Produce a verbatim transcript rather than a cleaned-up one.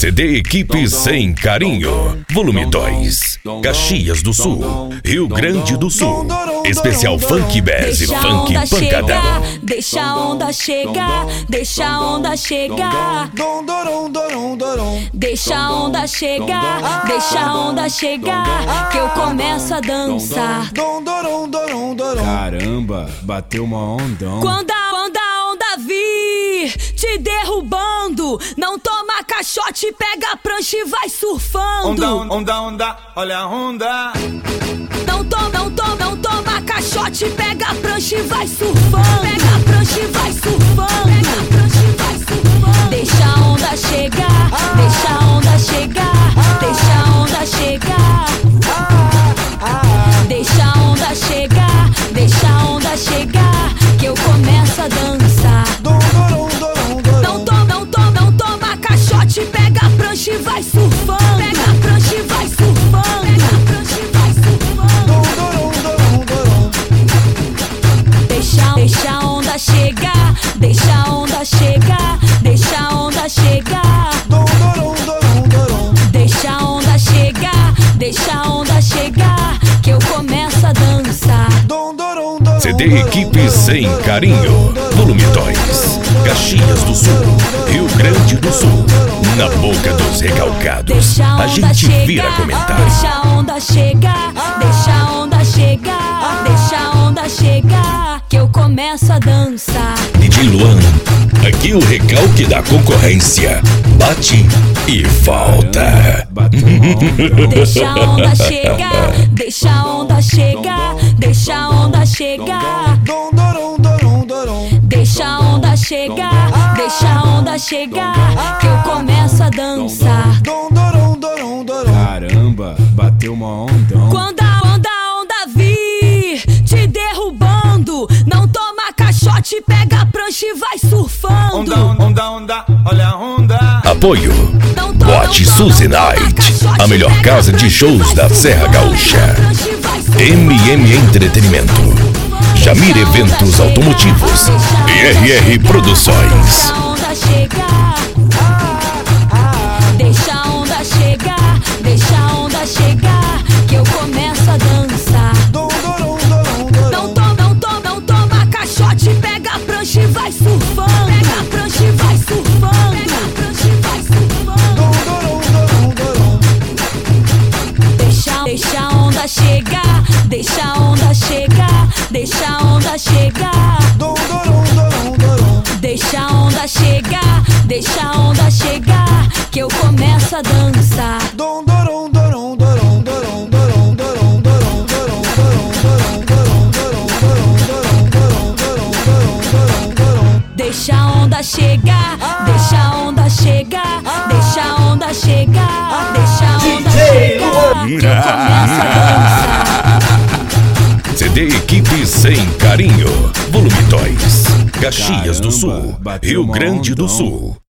C D Equipe Sem Carinho, volume dois, Caxias do Sul, Rio Grande do Sul. Especial Funk Bass e Funk Pancadão. Deixa a onda chegar, deixa a onda chegar. Deixa a onda chegar, deixa a onda chegar, que eu começo a dançar. Caramba, bateu uma ondão. Quando a onda, a onda vir te derrubando, não toma caixote, pega a prancha e vai surfando. Onda, onda, onda, olha a onda. Não toma, não toma, não toma caixote, pega a prancha e vai surfando. Pega a prancha e vai surfando. Pega a prancha e vai surfando. Deixa a onda chegar, deixa a onda chegar, deixa a onda chegar. Deixa a onda chegar, deixa a onda chegar, que eu começo a dançar. Não toma, não toma, não toma caixote, pega a prancha e vai surfando. Pega a prancha e vai surfando. Pega a prancha e vai surfando. Deixa, deixa a onda chegar, deixa a onda chegar, deixa a onda chegar. Deixa a onda chegar, deixa a onda chegar, que eu começo a dançar. C D Equipe Sem Carinho, volume dois, Caxias do Sul, Rio Grande do Sul. Na boca dos recalcados, a gente vira comentário. Deixa a onda chegar, deixa a onda chegar, deixa a onda chegar, que eu começo a dançar. D J Luan, aqui o recalque da concorrência bate e volta. Deixa a onda chegar, deixa a onda chegar, deixa a onda chegar. Deixa a onda chegar, deixa a onda chegar, que eu começo a dançar. Caramba, bateu uma ondão. Quando a onda, a onda vir te derrubando, não toma caixote, pega a prancha e vai surfando. Onda, onda, onda, olha a onda. Apoio Boate Suzy Night, a melhor casa de shows da Serra Gaúcha. M M Entretenimento, Jamir Eventos Automotivos e R R Produções. Deixa a onda chegar, deixa a onda chegar, deixa a onda chegar, que eu começo a dançar. Não toma, não toma, não toma caixote, pega a prancha e vai surfando. Pega a prancha e vai surfando. Pega a prancha e vai surfando. Deixa, deixa a onda chegar, deixa a onda chegar, deixa a onda chegar. Deixa a onda chegar, deixa a onda chegar, que eu começo a dançar. Deixa a onda chegar, deixa a onda chegar, deixa a onda chegar, deixa a onda chegar, que eu começo a dançar. C D Equipe Sem Carinho, volume dois, Caxias do Sul, Rio Grande do Sul.